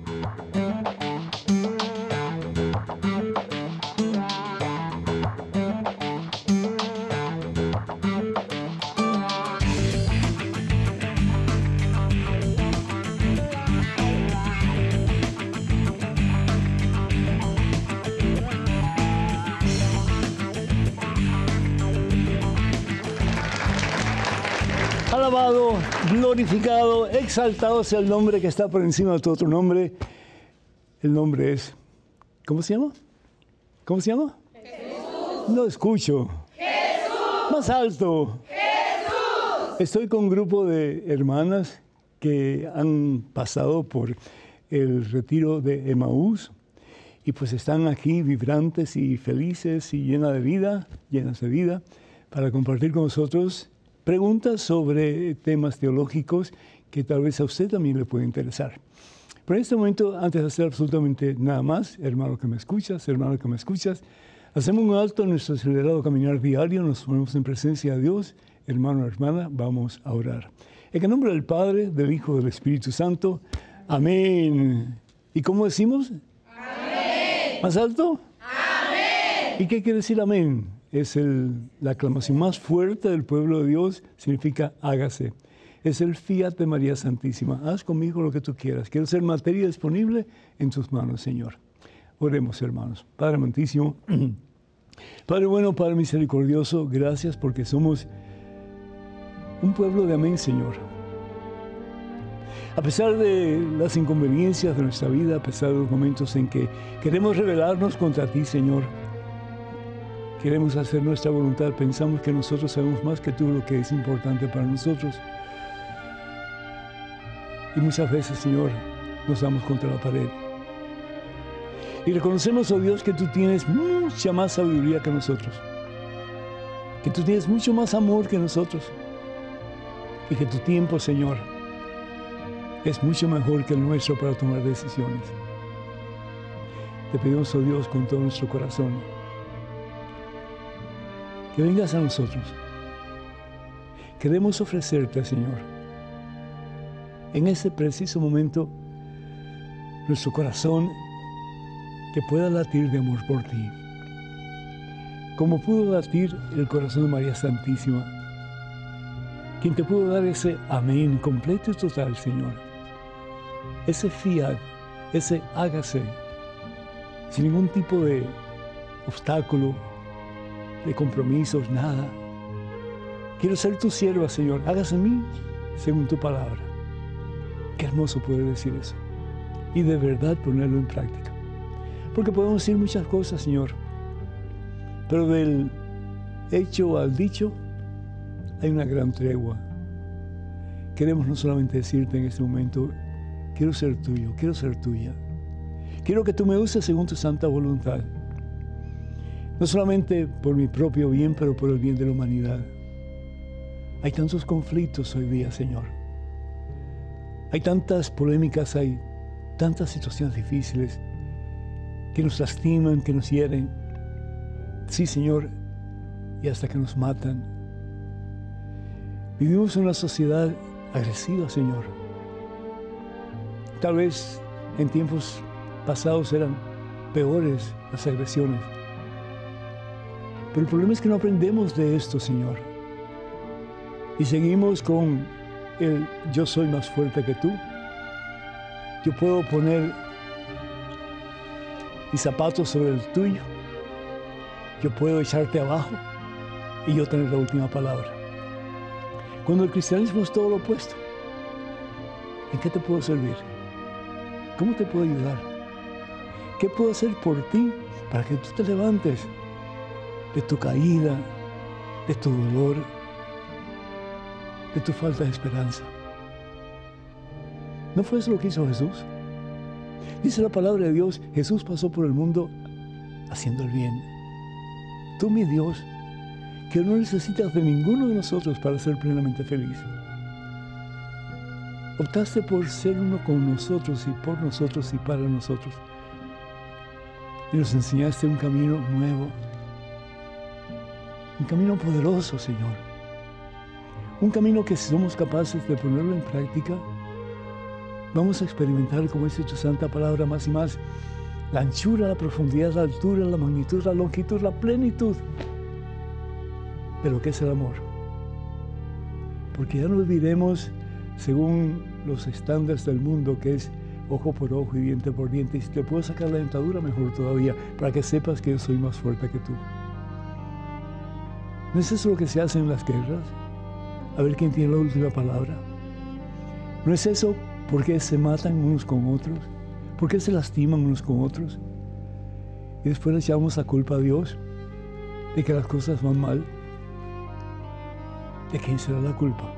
Alabado, glorificado, exaltado sea el nombre que está por encima de todo otro nombre. El nombre es, ¿cómo se llama? ¿Cómo se llama? Jesús. No escucho. Jesús. Más alto. Jesús. Estoy con un grupo de hermanas que han pasado por el retiro de Emaús y pues están aquí vibrantes y felices y llenas de vida, para compartir con nosotros preguntas sobre temas teológicos que tal vez a usted también le puede interesar. Pero en este momento, antes de hacer absolutamente nada más, hermano que me escuchas, hacemos un alto en nuestro acelerado caminar diario, nos ponemos en presencia de Dios. Hermano, hermana, vamos a orar. En el nombre del Padre, del Hijo, del Espíritu Santo. Amén. ¿Y cómo decimos? Amén. ¿Más alto? Amén. ¿Y qué quiere decir amén? Es la aclamación más fuerte del pueblo de Dios, significa hágase. Es el fiat de María Santísima. Haz conmigo lo que tú quieras. Quiero ser materia disponible en tus manos, Señor. Oremos, hermanos. Padre amantísimo, Padre bueno, Padre misericordioso, gracias porque somos un pueblo de amén, Señor. A pesar de las inconveniencias de nuestra vida, a pesar de los momentos en que queremos rebelarnos contra ti, Señor, queremos hacer nuestra voluntad, pensamos que nosotros sabemos más que tú lo que es importante para nosotros. Y muchas veces, Señor, nos damos contra la pared. Y reconocemos, oh Dios, que tú tienes mucha más sabiduría que nosotros. Que tú tienes mucho más amor que nosotros. Y que tu tiempo, Señor, es mucho mejor que el nuestro para tomar decisiones. Te pedimos, oh Dios, con todo nuestro corazón, que vengas a nosotros. Queremos ofrecerte, Señor, en ese preciso momento, nuestro corazón que pueda latir de amor por ti, como pudo latir el corazón de María Santísima, quien te pudo dar ese amén completo y total, Señor, ese fiat, ese hágase, sin ningún tipo de obstáculo, de compromisos, nada. Quiero ser tu sierva, Señor. Hágase en mí según tu palabra. Qué hermoso poder decir eso. Y de verdad ponerlo en práctica. Porque podemos decir muchas cosas, Señor. Pero del hecho al dicho hay una gran tregua. Queremos no solamente decirte en este momento, quiero ser tuyo, quiero ser tuya. Quiero que tú me uses según tu santa voluntad. No solamente por mi propio bien, pero por el bien de la humanidad. Hay tantos conflictos hoy día, Señor. Hay tantas polémicas, hay tantas situaciones difíciles que nos lastiman, que nos hieren. Sí, Señor, y hasta que nos matan. Vivimos en una sociedad agresiva, Señor. Tal vez en tiempos pasados eran peores las agresiones. Pero el problema es que no aprendemos de esto, Señor. Y seguimos con el yo soy más fuerte que tú. Yo puedo poner mis zapatos sobre el tuyo. Yo puedo echarte abajo y yo tener la última palabra. Cuando el cristianismo es todo lo opuesto. ¿En qué te puedo servir? ¿Cómo te puedo ayudar? ¿Qué puedo hacer por ti para que tú te levantes de tu caída, de tu dolor, de tu falta de esperanza? ¿No fue eso lo que hizo Jesús? Dice la palabra de Dios, Jesús pasó por el mundo haciendo el bien. Tú, mi Dios, que no necesitas de ninguno de nosotros para ser plenamente feliz. Optaste por ser uno con nosotros y por nosotros y para nosotros. Y nos enseñaste un camino nuevo. Un camino poderoso, Señor. Un camino que si somos capaces de ponerlo en práctica, Vamos a experimentar, como dice tu santa palabra, más y más la anchura, la profundidad, la altura, la magnitud, la longitud, la plenitud de lo que es el amor. Porque ya no viviremos según los estándares del mundo, que es ojo por ojo y diente por diente. Y si te puedo sacar la dentadura, mejor todavía, para que sepas que yo soy más fuerte que tú. ¿No es eso lo que se hace en las guerras? A ver quién tiene la última palabra. ¿No es eso por qué se matan unos con otros? ¿Por qué se lastiman unos con otros? Y después le echamos la culpa a Dios de que las cosas van mal. ¿De quién será la culpa?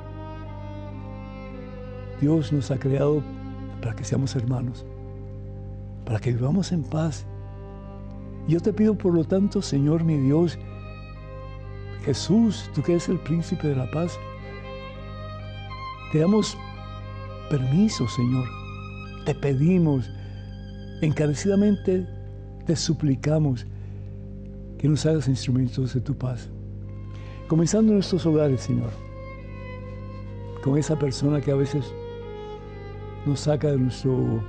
Dios nos ha creado para que seamos hermanos, para que vivamos en paz. Y yo te pido, por lo tanto, Señor mi Dios, Jesús, tú que eres el príncipe de la paz, te damos permiso, Señor. Te pedimos, encarecidamente te suplicamos que nos hagas instrumentos de tu paz. Comenzando en nuestros hogares, Señor, con esa persona que a veces nos saca de nuestro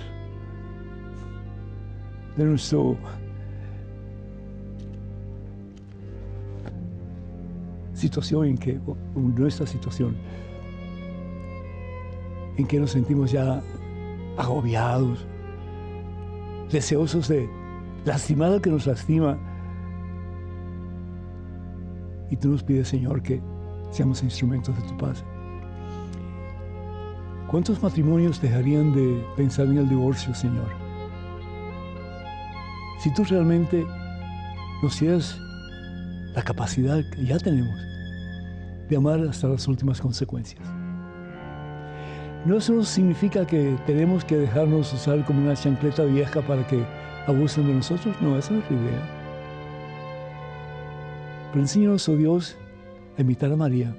situación nuestra situación en que nos sentimos ya agobiados, deseosos de lastimar al que nos lastima. Y tú nos pides, Señor, que seamos instrumentos de tu paz. ¿Cuántos matrimonios dejarían de pensar en el divorcio, Señor? Si tú realmente nos dieras la capacidad que ya tenemos de amar hasta las últimas consecuencias. No eso significa que tenemos que dejarnos usar como una chancleta vieja para que abusen de nosotros. No, esa no es la idea. Pero enséñanos, oh Dios, a imitar a María,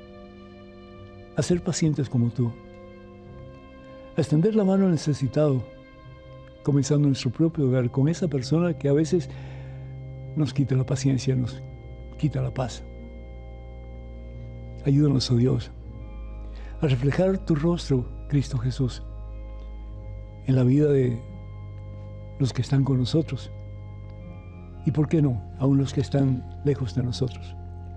a ser pacientes como tú, a extender la mano al necesitado, comenzando en nuestro propio hogar, con esa persona que a veces nos quita la paciencia, nos quita la paz. Ayúdanos, oh Dios, a reflejar tu rostro, Cristo Jesús, en la vida de los que están con nosotros. Y por qué no, aún los que están lejos de nosotros.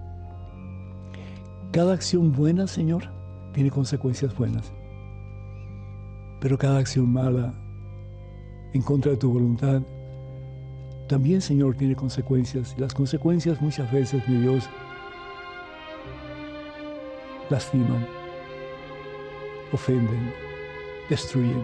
Cada acción buena, Señor, tiene consecuencias buenas. Pero cada acción mala, en contra de tu voluntad, también, Señor, tiene consecuencias. Y las consecuencias muchas veces, mi Dios, lastiman, ofenden, destruyen.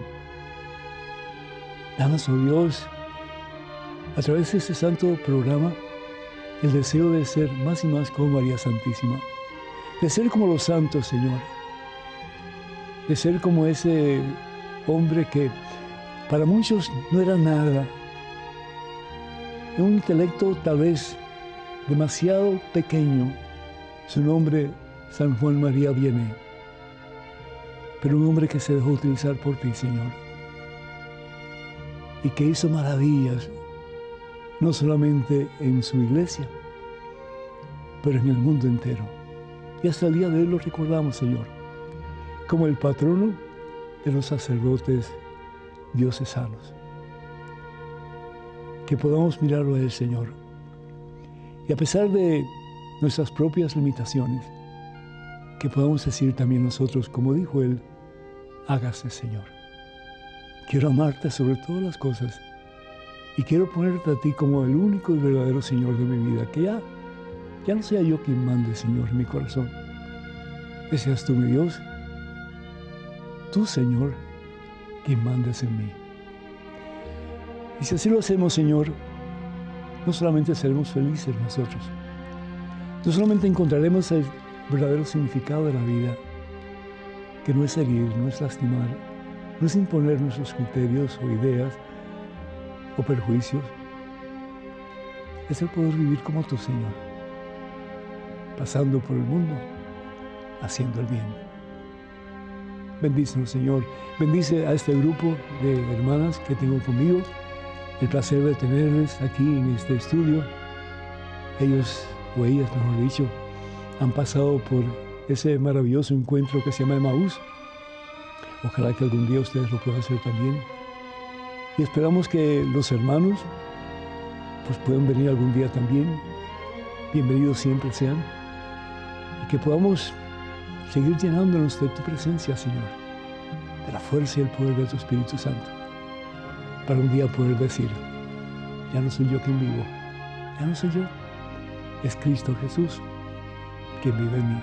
Danos, oh Dios, a través de este santo programa, el deseo de ser más y más como María Santísima, de ser como los santos, Señor, de ser como ese hombre que para muchos no era nada, un intelecto tal vez demasiado pequeño, su nombre San Juan María Vianney, pero un hombre que se dejó utilizar por ti, Señor, y que hizo maravillas, no solamente en su iglesia, pero en el mundo entero. Y hasta el día de hoy lo recordamos, Señor, como el patrono de los sacerdotes diocesanos. Que podamos mirarlo a Él, Señor, y a pesar de nuestras propias limitaciones, que podamos decir también nosotros, como dijo Él, hágase, Señor. Quiero amarte sobre todas las cosas y quiero ponerte a ti como el único y verdadero Señor de mi vida, que ya no sea yo quien mande, Señor, en mi corazón. Que seas tú, mi Dios, tú, Señor, quien mandes en mí. Y si así lo hacemos, Señor, no solamente seremos felices nosotros, no solamente encontraremos el verdadero significado de la vida, que no es herir, no es lastimar, no es imponer nuestros criterios o ideas o perjuicios, es el poder vivir como tu Señor, pasando por el mundo, haciendo el bien. Bendícenos, Señor. Bendice a este grupo de hermanas que tengo conmigo. El placer de tenerles aquí en este estudio. Ellos, o ellas, mejor dicho, han pasado por ese maravilloso encuentro que se llama Emaús. Ojalá que algún día ustedes lo puedan hacer también. Y esperamos que los hermanos pues puedan venir algún día también. Bienvenidos siempre sean. Y que podamos seguir llenándonos de tu presencia, Señor, de la fuerza y el poder de tu Espíritu Santo, para un día poder decir, ya no soy yo quien vivo, ya no soy yo, es Cristo Jesús quien vive en mí.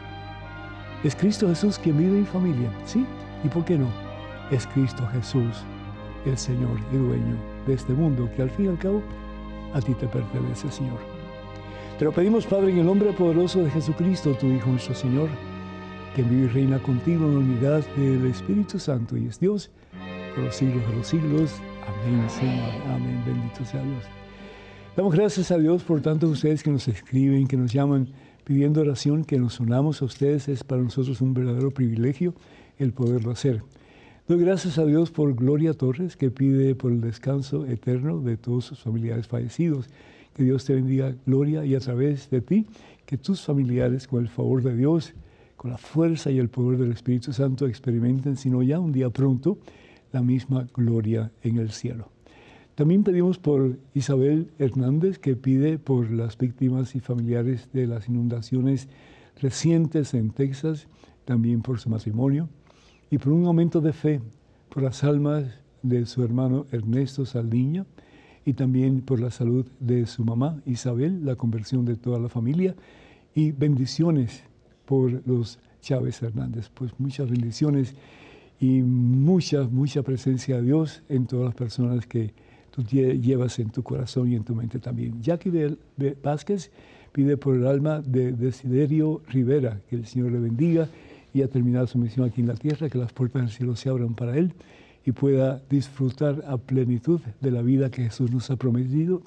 Es Cristo Jesús quien vive en mi familia, ¿sí? ¿Y por qué no? Es Cristo Jesús, el Señor y dueño de este mundo, que al fin y al cabo a ti te pertenece, Señor. Te lo pedimos, Padre, en el nombre poderoso de Jesucristo, tu Hijo, nuestro Señor, que vive y reina contigo en la unidad del Espíritu Santo y es Dios por los siglos de los siglos. Amén, Señor. Amén. Bendito sea Dios. Damos gracias a Dios por tantos ustedes que nos escriben, que nos llaman pidiendo oración, que nos unamos a ustedes. Es para nosotros un verdadero privilegio el poderlo hacer. Doy gracias a Dios por Gloria Torres, que pide por el descanso eterno de todos sus familiares fallecidos. Que Dios te bendiga, Gloria, y a través de ti, que tus familiares, con el favor de Dios, con la fuerza y el poder del Espíritu Santo, experimenten, sino ya un día pronto, la misma gloria en el cielo. También pedimos por Isabel Hernández, que pide por las víctimas y familiares de las inundaciones recientes en Texas, también por su matrimonio, y por un aumento de fe por las almas de su hermano Ernesto Saldiña, y también por la salud de su mamá Isabel, la conversión de toda la familia, y bendiciones por los Chávez Hernández. Pues muchas bendiciones y mucha presencia de Dios en todas las personas que tú llevas en tu corazón y en tu mente también. Jackie Vázquez pide por el alma de Desiderio Rivera, que el Señor le bendiga y ha terminado su misión aquí en la tierra, que las puertas del cielo se abran para él y pueda disfrutar a plenitud de la vida que Jesús nos ha prometido,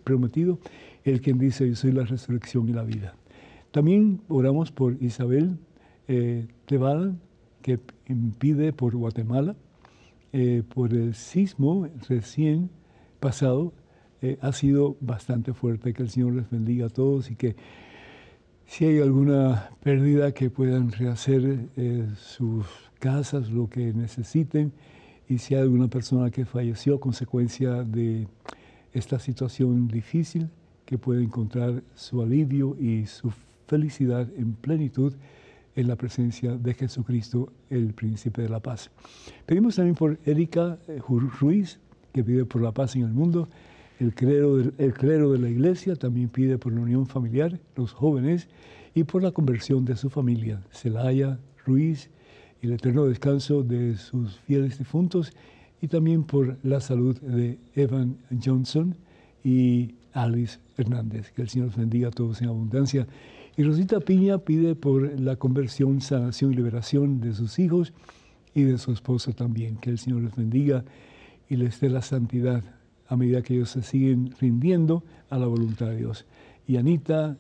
el quien dice, yo soy la resurrección y la vida. También oramos por Isabel Teval, que pide por Guatemala, por el sismo recién pasado, ha sido bastante fuerte. Que el Señor les bendiga a todos y que si hay alguna pérdida que puedan rehacer sus casas, lo que necesiten, y si hay alguna persona que falleció a consecuencia de esta situación difícil, que pueda encontrar su alivio y su felicidad en plenitud en la presencia de Jesucristo, el Príncipe de la Paz. Pedimos también por Erika Ruiz, que pide por la paz en el mundo. El clero de la iglesia también pide por la unión familiar, los jóvenes, y por la conversión de su familia, Celaya Ruiz, y el eterno descanso de sus fieles difuntos, y también por la salud de Evan Johnson y Alice Hernández. Que el Señor los bendiga a todos en abundancia. Y Rosita Piña pide por la conversión, sanación y liberación de sus hijos y de su esposo también. Que el Señor les bendiga y les dé la santidad a medida que ellos se siguen rindiendo a la voluntad de Dios. Y Anita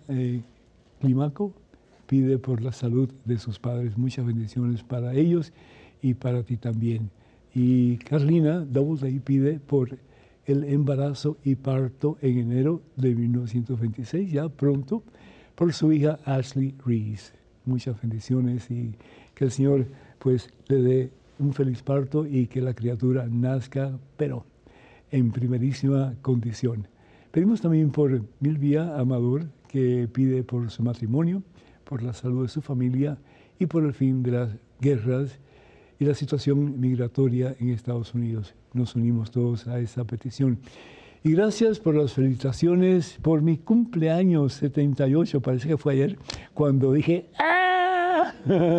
Climaco pide por la salud de sus padres. Muchas bendiciones para ellos y para ti también. Y Carlina Doubleday pide por el embarazo y parto en enero de 1926, ya pronto, por su hija Ashley Reese. Muchas bendiciones y que el Señor pues le dé un feliz parto y que la criatura nazca, pero en primerísima condición. Pedimos también por Milvia Amador, que pide por su matrimonio, por la salud de su familia y por el fin de las guerras y la situación migratoria en Estados Unidos. Nos unimos todos a esa petición. Y gracias por las felicitaciones por mi cumpleaños 78, parece que fue ayer, cuando dije ¡ah!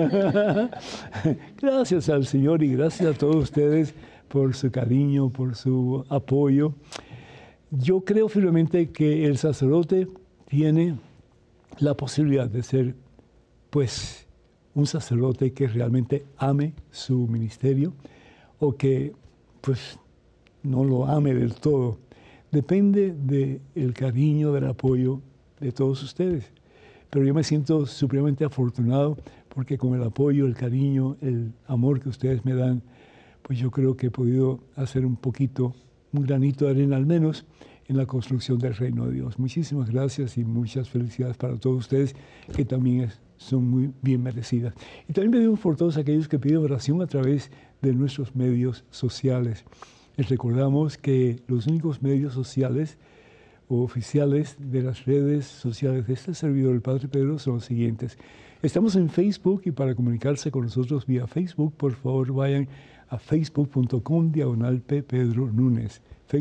Gracias al Señor y gracias a todos ustedes por su cariño, por su apoyo. Yo creo firmemente que el sacerdote tiene la posibilidad de ser, pues, un sacerdote que realmente ame su ministerio o que, pues, no lo ame del todo. Depende del cariño, del apoyo de todos ustedes. Pero yo me siento supremamente afortunado porque con el apoyo, el cariño, el amor que ustedes me dan, pues yo creo que he podido hacer un granito de arena al menos, en la construcción del reino de Dios. Muchísimas gracias y muchas felicidades para todos ustedes, que también son muy bien merecidas. Y también pedimos por todos aquellos que piden oración a través de nuestros medios sociales. Les recordamos que los únicos medios sociales o oficiales de las redes sociales de este servidor, el Padre Pedro, son los siguientes. Estamos en Facebook, y para comunicarse con nosotros vía Facebook, por favor vayan a facebook.com/ppedronunes.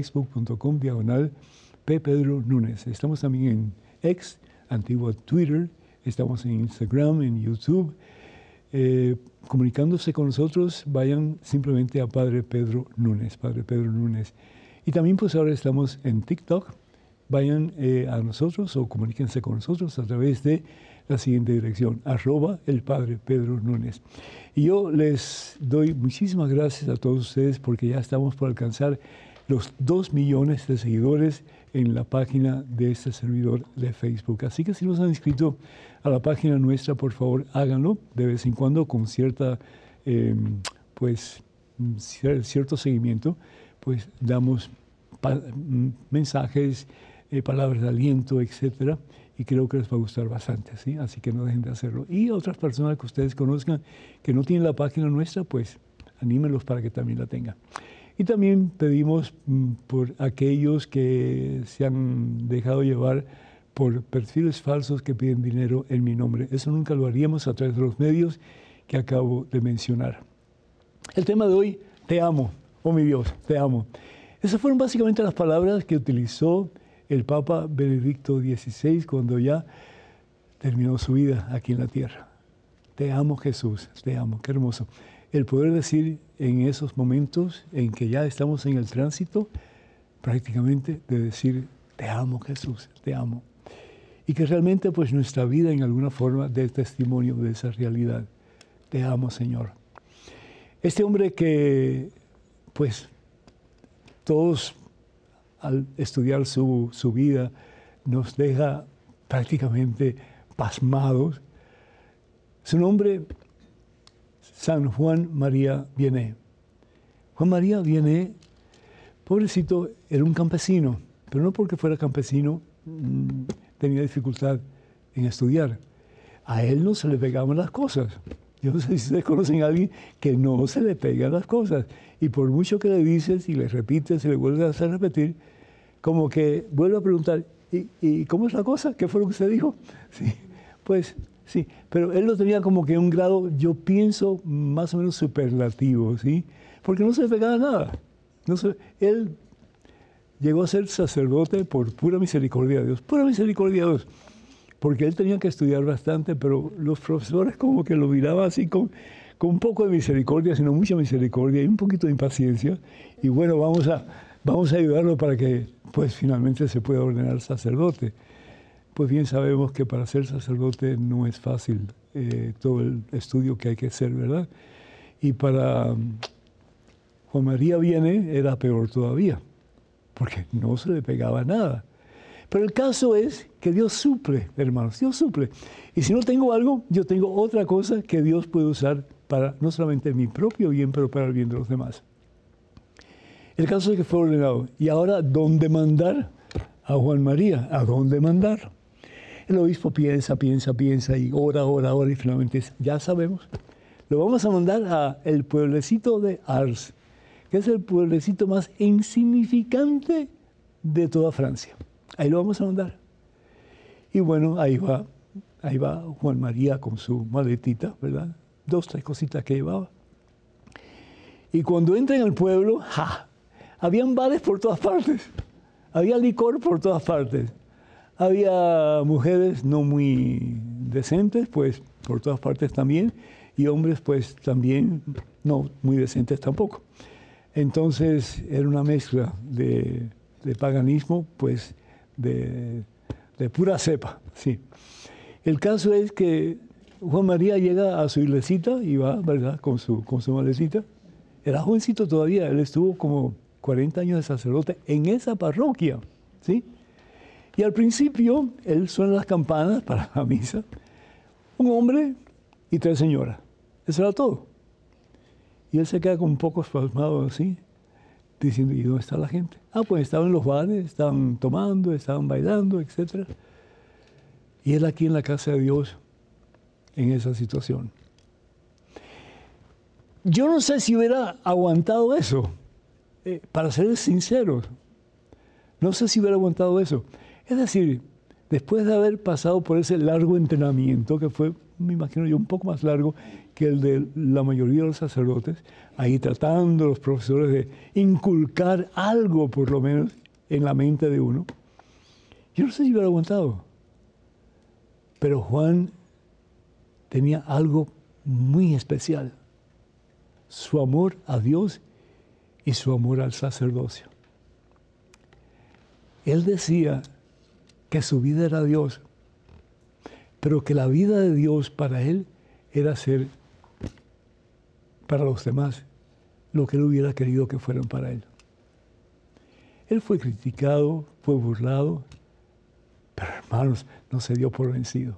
facebook.com/ppedronunes. Estamos también en X, antiguo Twitter. Estamos en Instagram, en YouTube. Comunicándose con nosotros, vayan simplemente a Padre Pedro Nunes, Padre Pedro Nunes. Y también pues ahora estamos en TikTok. Vayan a nosotros o comuníquense con nosotros a través de la siguiente dirección, @el Padre Pedro Nunes. Y yo les doy muchísimas gracias a todos ustedes, porque ya estamos por alcanzar los 2 millones de seguidores en la página de este servidor de Facebook. Así que si no se han inscrito a la página nuestra, por favor, háganlo de vez en cuando con cierto seguimiento. Pues damos mensajes, palabras de aliento, etcétera, y creo que les va a gustar bastante, ¿sí? Así que no dejen de hacerlo. Y otras personas que ustedes conozcan que no tienen la página nuestra, pues anímenlos para que también la tengan. Y también pedimos por aquellos que se han dejado llevar por perfiles falsos que piden dinero en mi nombre. Eso nunca lo haríamos a través de los medios que acabo de mencionar. El tema de hoy, te amo, oh mi Dios, te amo. Esas fueron básicamente las palabras que utilizó el Papa Benedicto XVI cuando ya terminó su vida aquí en la tierra. Te amo, Jesús, te amo. Qué hermoso. El poder decir en esos momentos en que ya estamos en el tránsito, prácticamente de decir, te amo, Jesús, te amo. Y que realmente pues nuestra vida en alguna forma dé testimonio de esa realidad. Te amo, Señor. Este hombre que pues todos al estudiar su vida nos deja prácticamente pasmados. Su nombre, San Juan María Vianney. Juan María Vianney, pobrecito, era un campesino, pero no porque fuera campesino tenía dificultad en estudiar. A él no se le pegaban las cosas. Yo no sé si ustedes conocen a alguien que no se le pegan las cosas. Y por mucho que le dices y le repites y le vuelves a hacer repetir, como que vuelve a preguntar, ¿y cómo es la cosa? ¿Qué fue lo que usted dijo? Sí, pues sí, pero él lo tenía como que en un grado, yo pienso, más o menos superlativo, ¿sí? Porque no se le pegaba nada. Él llegó a ser sacerdote por pura misericordia de Dios, pura misericordia de Dios. Porque él tenía que estudiar bastante, pero los profesores como que lo miraban así con un poco de misericordia, sino mucha misericordia y un poquito de impaciencia. Y bueno, vamos a ayudarlo para que pues finalmente se pueda ordenar sacerdote. Pues bien sabemos que para ser sacerdote no es fácil todo el estudio que hay que hacer, ¿verdad? Y para Juan María Vianney era peor todavía, porque no se le pegaba nada. Pero el caso es que Dios suple, hermanos, Dios suple. Y si no tengo algo, yo tengo otra cosa que Dios puede usar para no solamente mi propio bien, pero para el bien de los demás. El caso es que fue ordenado. Y ahora, ¿dónde mandar a Juan María? ¿A dónde mandar? El obispo piensa y ora, y finalmente dice, ya sabemos. Lo vamos a mandar a el pueblecito de Ars, que es el pueblecito más insignificante de toda Francia. Ahí lo vamos a mandar. Y bueno, ahí va Juan María con su maletita, ¿verdad? 2, 3 cositas que llevaba. Y cuando entra en el pueblo, ¡ja! Habían bares por todas partes. Había licor por todas partes. Había mujeres no muy decentes, pues por todas partes también. Y hombres, pues también no muy decentes tampoco. Entonces era una mezcla de paganismo, pues de pura cepa, sí. El caso es que Juan María llega a su iglesita y va, ¿verdad?, con su malecita. Era jovencito todavía, él estuvo como 40 años de sacerdote en esa parroquia, ¿sí? Y al principio, él suena las campanas para la misa, un hombre y 3 señoras. Eso era todo. Y él se queda con un poco espasmado así. diciendo, ¿y dónde está la gente? Ah, pues estaban en los bares, estaban tomando, estaban bailando, etc. Y él aquí en la casa de Dios, en esa situación. Yo no sé si hubiera aguantado eso, para ser sinceros. No sé si hubiera aguantado eso. Es decir, después de haber pasado por ese largo entrenamiento, que fue, me imagino yo, un poco más largo que el de la mayoría de los sacerdotes, ahí tratando los profesores de inculcar algo, por lo menos, en la mente de uno. Yo no sé si hubiera aguantado. Pero Juan tenía algo muy especial. Su amor a Dios y su amor al sacerdocio. Él decía que su vida era Dios, pero que la vida de Dios para él era ser para los demás lo que él hubiera querido que fueran para él. Él fue criticado, fue burlado, pero hermanos, no se dio por vencido.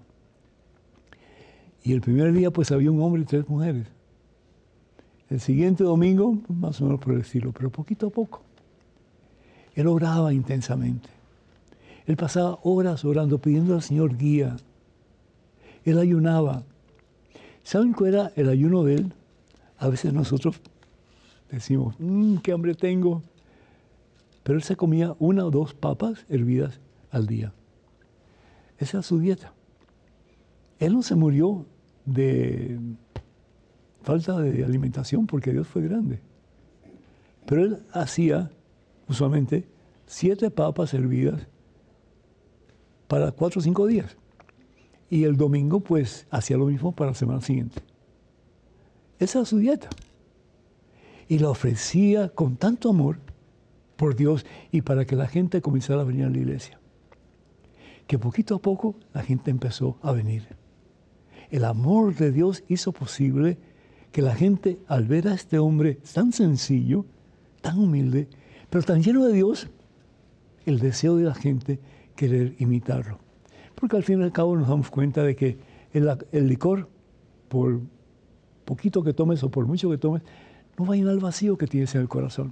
Y el primer día pues había un hombre y 3 mujeres. El siguiente domingo, más o menos por el estilo, pero poquito a poco. Él oraba intensamente. Él pasaba horas orando, pidiendo al Señor guía. Él ayunaba. ¿Saben cuál era el ayuno de él? A veces nosotros decimos, qué hambre tengo. Pero él se comía 1 o 2 papas hervidas al día. Esa era su dieta. Él no se murió de falta de alimentación porque Dios fue grande. Pero él hacía usualmente 7 papas hervidas para 4 o 5 días. Y el domingo pues hacía lo mismo para la semana siguiente. Esa era su dieta. Y la ofrecía con tanto amor por Dios y para que la gente comenzara a venir a la iglesia. Que poquito a poco la gente empezó a venir. El amor de Dios hizo posible que la gente, al ver a este hombre tan sencillo, tan humilde, pero tan lleno de Dios, el deseo de la gente querer imitarlo. Porque al fin y al cabo nos damos cuenta de que el licor, por poquito que tomes o por mucho que tomes, no va a llenar el vacío que tienes en el corazón.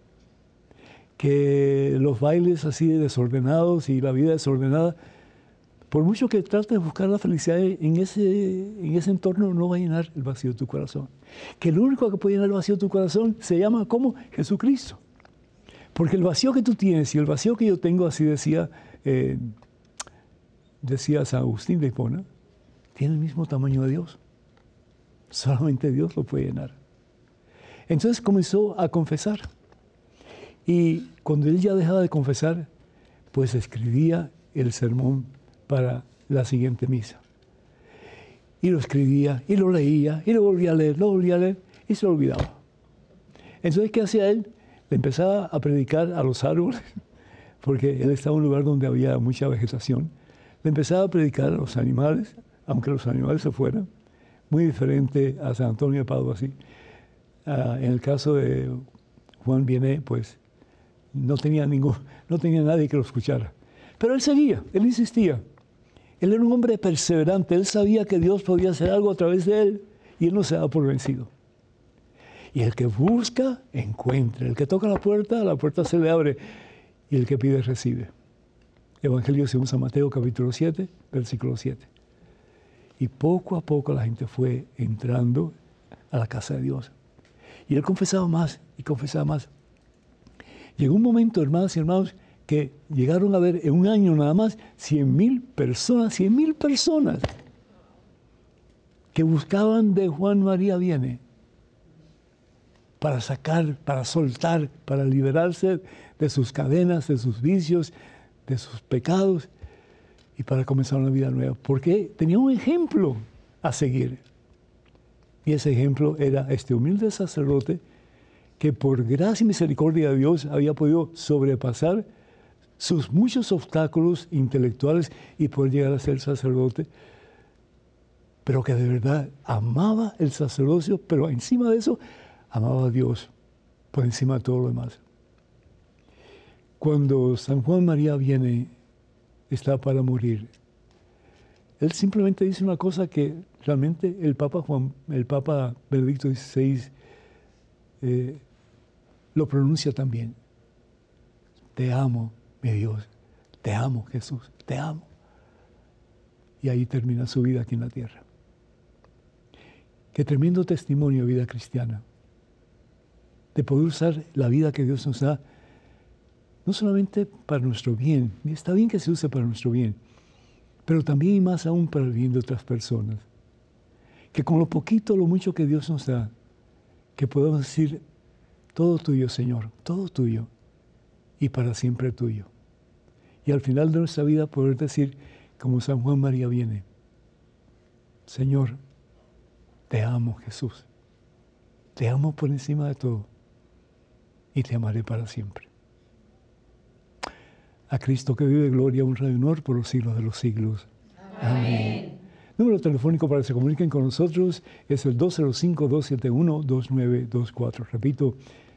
Que los bailes así desordenados y la vida desordenada, por mucho que trates de buscar la felicidad en ese entorno, no va a llenar el vacío de tu corazón. Que lo único que puede llenar el vacío de tu corazón se llama ¿cómo? Jesucristo. Porque el vacío que tú tienes y el vacío que yo tengo, así decía San Agustín de Hipona, tiene el mismo tamaño de Dios. Solamente Dios lo puede llenar. Entonces comenzó a confesar. Y cuando él ya dejaba de confesar, pues escribía el sermón para la siguiente misa. Y lo escribía, y lo leía, y lo volvía a leer, y se lo olvidaba. Entonces, ¿qué hacía él? Le empezaba a predicar a los árboles, porque él estaba en un lugar donde había mucha vegetación. Le empezaba a predicar a los animales, aunque los animales se fueran, muy diferente a San Antonio de Padua, así. En el caso de Juan Vianney, pues no tenía nadie que lo escuchara. Pero él seguía, él insistía. Él era un hombre perseverante, él sabía que Dios podía hacer algo a través de él y él no se daba por vencido. Y el que busca, encuentra. El que toca la puerta se le abre. Y el que pide, recibe. Evangelio según San Mateo, capítulo 7, versículo 7. Y poco a poco la gente fue entrando a la casa de Dios. Y él confesaba más y confesaba más. Llegó un momento, hermanas y hermanos, que llegaron a ver en un año nada más 100,000 personas que buscaban de Juan María Vianney para sacar, para soltar, para liberarse de sus cadenas, de sus vicios, de sus pecados y para comenzar una vida nueva. Porque tenía un ejemplo a seguir. Y ese ejemplo era este humilde sacerdote que por gracia y misericordia de Dios había podido sobrepasar sus muchos obstáculos intelectuales y poder llegar a ser sacerdote, pero que de verdad amaba el sacerdocio, pero encima de eso amaba a Dios por encima de todo lo demás. Cuando San Juan María Vianney está para morir, él simplemente dice una cosa que realmente el Papa Benedicto XVI lo pronuncia también. Te amo, mi Dios. Te amo, Jesús. Te amo. Y ahí termina su vida aquí en la tierra. Qué tremendo testimonio de vida cristiana. De poder usar la vida que Dios nos da, no solamente para nuestro bien, y está bien que se use para nuestro bien, pero también y más aún para el bien de otras personas. Que con lo poquito, lo mucho que Dios nos da, que podamos decir, todo tuyo, Señor, todo tuyo, y para siempre tuyo. Y al final de nuestra vida poder decir, como San Juan María viene, Señor, te amo, Jesús. Te amo por encima de todo y te amaré para siempre. A Cristo que vive, gloria, honra y honor por los siglos de los siglos. Amén. Número telefónico para que se comuniquen con nosotros es el 205-271-2924. Repito,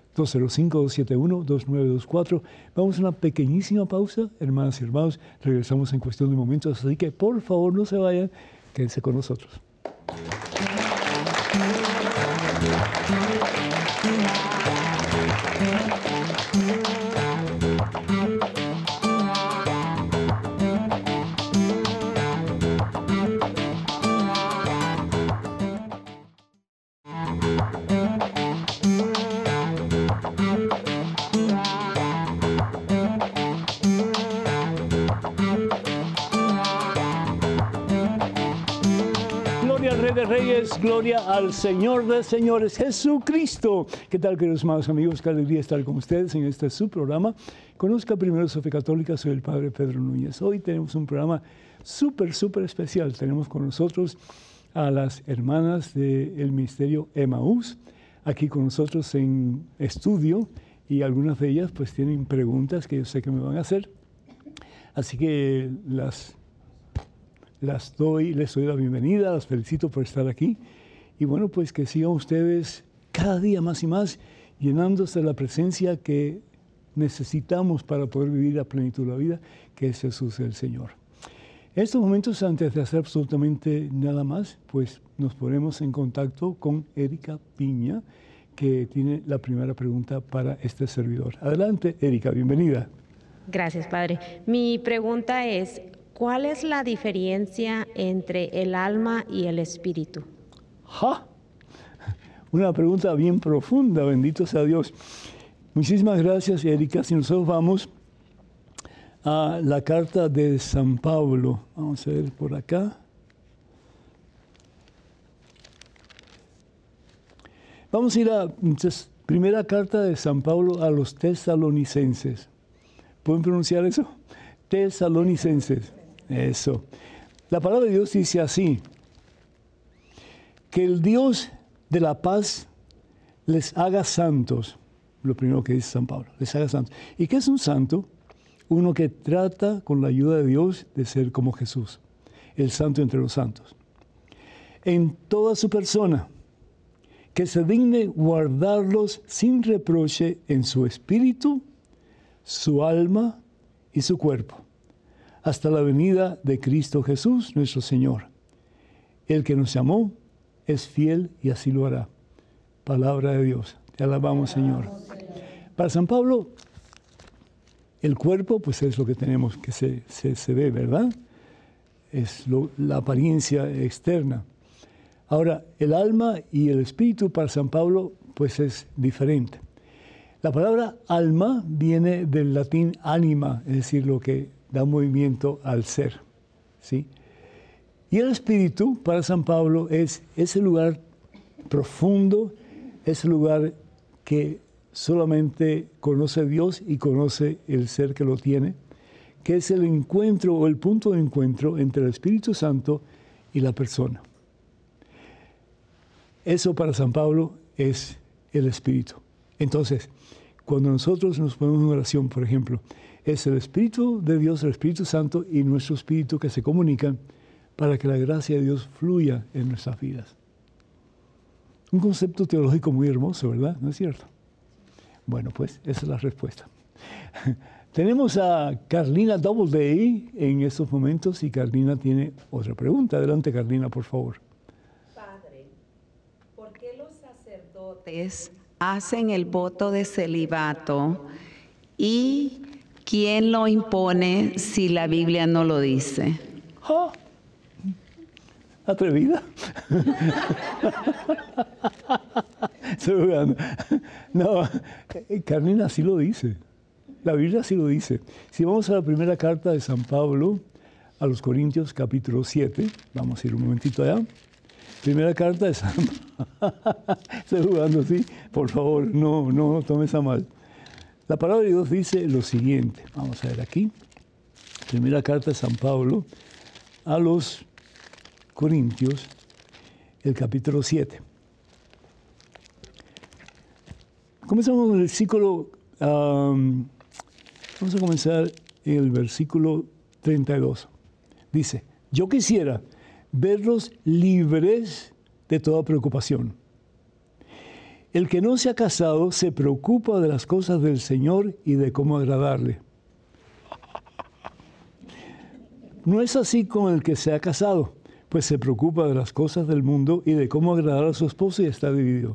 205-271-2924. Vamos a una pequeñísima pausa, hermanas y hermanos. Regresamos en cuestión de momentos, así que por favor no se vayan, quédense con nosotros. De Reyes, gloria al Señor de Señores, Jesucristo. ¿Qué tal, queridos amados amigos? Qué alegría estar con ustedes en este su programa. Conozca primero su fe católica, soy el Padre Pedro Núñez. Hoy tenemos un programa súper especial. Tenemos con nosotros a las hermanas del Ministerio Emaús, aquí con nosotros en estudio, y algunas de ellas pues tienen preguntas que yo sé que me van a hacer. Así que les doy la bienvenida, las felicito por estar aquí. Y bueno, pues que sigan ustedes cada día más y más, llenándose de la presencia que necesitamos para poder vivir a plenitud la vida, que es Jesús el Señor. En estos momentos, antes de hacer absolutamente nada más, pues nos ponemos en contacto con Erika Piña, que tiene la primera pregunta para este servidor. Adelante, Erika, bienvenida. Gracias, Padre. Mi pregunta es, ¿cuál es la diferencia entre el alma y el espíritu? ¡Ja! Una pregunta bien profunda, bendito sea Dios. Muchísimas gracias, Erika. Si nosotros vamos a la carta de San Pablo, vamos a ver por acá. Vamos a ir a primera carta de San Pablo a los tesalonicenses. ¿Pueden pronunciar eso? Tesalonicenses. Eso. La palabra de Dios dice así: que el Dios de la paz les haga santos. Lo primero que dice San Pablo, les haga santos. ¿Y qué es un santo? Uno que trata con la ayuda de Dios de ser como Jesús, el santo entre los santos. En toda su persona, que se digne guardarlos sin reproche en su espíritu, su alma y su cuerpo, hasta la venida de Cristo Jesús, nuestro Señor. El que nos llamó es fiel y así lo hará. Palabra de Dios. Te alabamos, Señor. Para San Pablo, el cuerpo, pues es lo que tenemos, que se ve, ¿verdad? Es la apariencia externa. Ahora, el alma y el espíritu para San Pablo, pues es diferente. La palabra alma viene del latín anima, es decir, lo que da movimiento al ser, ¿sí? Y el espíritu para San Pablo es ese lugar profundo, ese lugar que solamente conoce Dios y conoce el ser que lo tiene, que es el encuentro o el punto de encuentro entre el Espíritu Santo y la persona. Eso para San Pablo es el Espíritu. Entonces, cuando nosotros nos ponemos en oración, por ejemplo, es el Espíritu de Dios, el Espíritu Santo y nuestro Espíritu que se comunican para que la gracia de Dios fluya en nuestras vidas. Un concepto teológico muy hermoso, ¿verdad? ¿No es cierto? Bueno, pues esa es la respuesta. Tenemos a Carlina Doubleday en estos momentos y Carlina tiene otra pregunta. Adelante, Carlina, por favor. Padre, ¿por qué los sacerdotes hacen el voto de celibato y quién lo impone si la Biblia no lo dice? Ah, atrevida. Estoy jugando. No, Carolina sí lo dice. La Biblia sí lo dice. Si vamos a la primera carta de San Pablo a los Corintios, capítulo 7, vamos a ir un momentito allá. Primera carta de San Pablo. Estoy jugando, ¿sí? Por favor, no tomes a mal. La palabra de Dios dice lo siguiente. Vamos a ver aquí. Primera carta de San Pablo a los Corintios, el capítulo 7. Comenzamos con el versículo, vamos a comenzar en el versículo 32. Dice, yo quisiera verlos libres de toda preocupación. El que no se ha casado se preocupa de las cosas del Señor y de cómo agradarle. No es así con el que se ha casado, pues se preocupa de las cosas del mundo y de cómo agradar a su esposo y está dividido.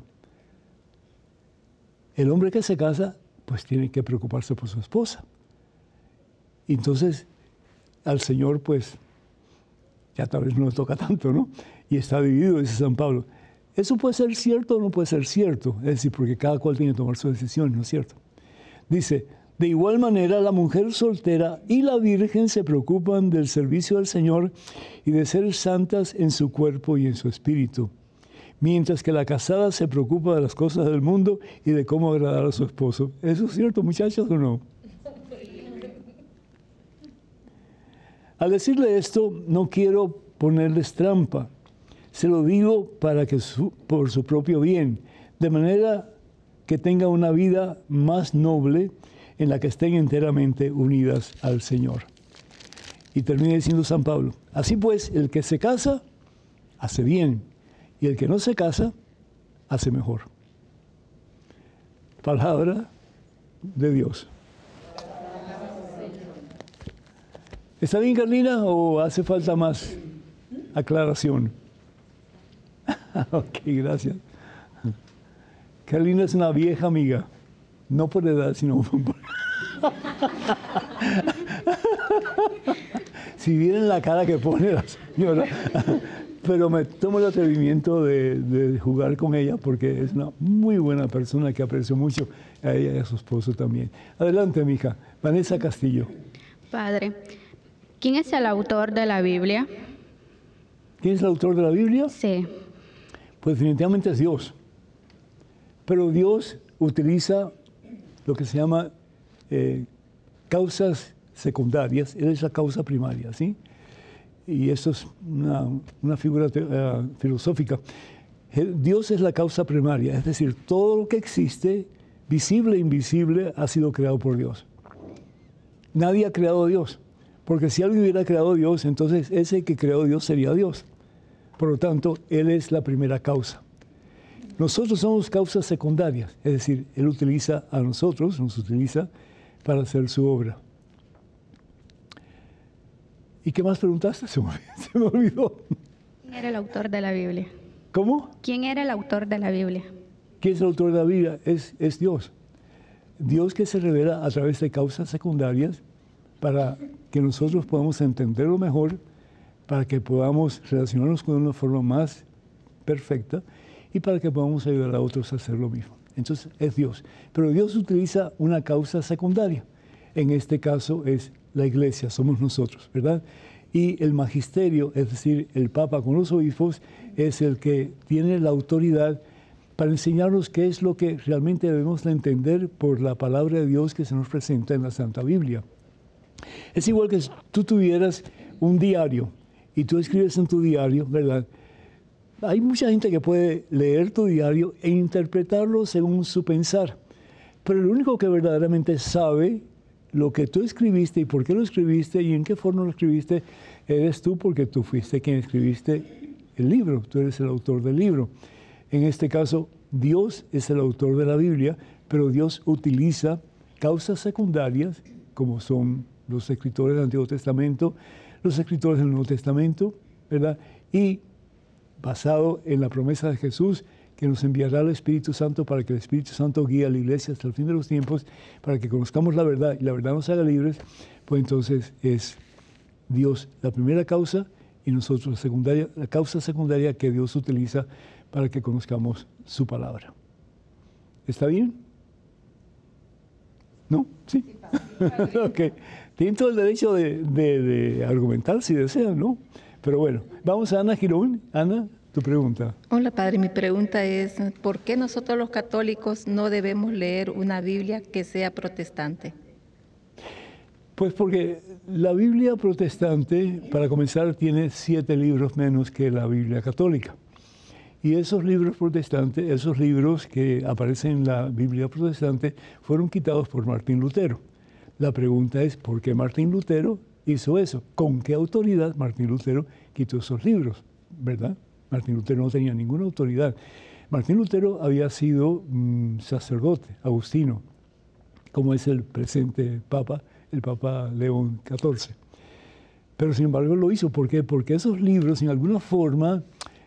El hombre que se casa, pues tiene que preocuparse por su esposa. Y entonces, al Señor, pues, ya tal vez no le toca tanto, ¿no? Y está dividido, dice San Pablo. Eso puede ser cierto o no puede ser cierto, es decir, porque cada cual tiene que tomar su decisión, ¿no es cierto? Dice, de igual manera, la mujer soltera y la virgen se preocupan del servicio del Señor y de ser santas en su cuerpo y en su espíritu, mientras que la casada se preocupa de las cosas del mundo y de cómo agradar a su esposo. ¿Eso es cierto, muchachos, o no? Al decirle esto, no quiero ponerles trampa. Se lo digo para que por su propio bien, de manera que tenga una vida más noble en la que estén enteramente unidas al Señor. Y termina diciendo San Pablo, así pues, el que se casa, hace bien, y el que no se casa, hace mejor. Palabra de Dios. ¿Está bien, Carlina, o hace falta más aclaración? Ok, gracias. Carlina es una vieja amiga, no por edad, sino por... Si vieran la cara que pone la señora, pero me tomo el atrevimiento de jugar con ella porque es una muy buena persona que aprecio mucho a ella y a su esposo también. Adelante, mija. Vanessa Castillo. Padre, ¿quién es el autor de la Biblia? ¿Quién es el autor de la Biblia? Sí. Pues definitivamente es Dios. Pero Dios utiliza lo que se llama causas secundarias. Él es la causa primaria, ¿sí? Y eso es una figura filosófica. Dios es la causa primaria, es decir, todo lo que existe, visible e invisible, ha sido creado por Dios. Nadie ha creado a Dios, porque si alguien hubiera creado a Dios, entonces ese que creó a Dios sería Dios. Por lo tanto, Él es la primera causa. Nosotros somos causas secundarias, es decir, Él utiliza a nosotros, nos utiliza para hacer su obra. ¿Y qué más preguntaste? Se me olvidó. ¿Quién era el autor de la Biblia? ¿Cómo? ¿Quién era el autor de la Biblia? ¿Quién es el autor de la Biblia? Es Dios. Dios que se revela a través de causas secundarias para que nosotros podamos entenderlo mejor, para que podamos relacionarnos con una forma más perfecta y para que podamos ayudar a otros a hacer lo mismo. Entonces es Dios. Pero Dios utiliza una causa secundaria. En este caso es la iglesia, somos nosotros, ¿verdad? Y el magisterio, es decir, el Papa con los obispos, es el que tiene la autoridad para enseñarnos qué es lo que realmente debemos de entender por la palabra de Dios que se nos presenta en la Santa Biblia. Es igual que si tú tuvieras un diario y tú escribes en tu diario, ¿verdad? Hay mucha gente que puede leer tu diario e interpretarlo según su pensar, pero el único que verdaderamente sabe lo que tú escribiste y por qué lo escribiste y en qué forma lo escribiste, eres tú, porque tú fuiste quien escribiste el libro, tú eres el autor del libro. En este caso, Dios es el autor de la Biblia, pero Dios utiliza causas secundarias, como son los escritores del Antiguo Testamento, los escritores del Nuevo Testamento, ¿verdad? Y basado en la promesa de Jesús, que nos enviará el Espíritu Santo para que el Espíritu Santo guíe a la iglesia hasta el fin de los tiempos, para que conozcamos la verdad y la verdad nos haga libres, pues entonces es Dios la primera causa y nosotros la secundaria, la causa secundaria que Dios utiliza para que conozcamos su palabra. ¿Está bien? ¿No? ¿Sí? Ok. Tienen todo el derecho de argumentar si desean, ¿no? Pero bueno, vamos a Ana Girón. Ana, tu pregunta. Hola, padre. Mi pregunta es, ¿por qué nosotros los católicos no debemos leer una Biblia que sea protestante? Pues porque la Biblia protestante, para comenzar, tiene 7 libros menos que la Biblia católica. Y esos libros protestantes, esos libros que aparecen en la Biblia protestante, fueron quitados por Martín Lutero. La pregunta es, ¿por qué Martín Lutero hizo eso? ¿Con qué autoridad Martín Lutero quitó esos libros? ¿Verdad? Martín Lutero no tenía ninguna autoridad. Martín Lutero había sido sacerdote agustino, como es el presente Papa, el Papa León XIV. Pero sin embargo lo hizo. ¿Por qué? Porque esos libros, en alguna forma,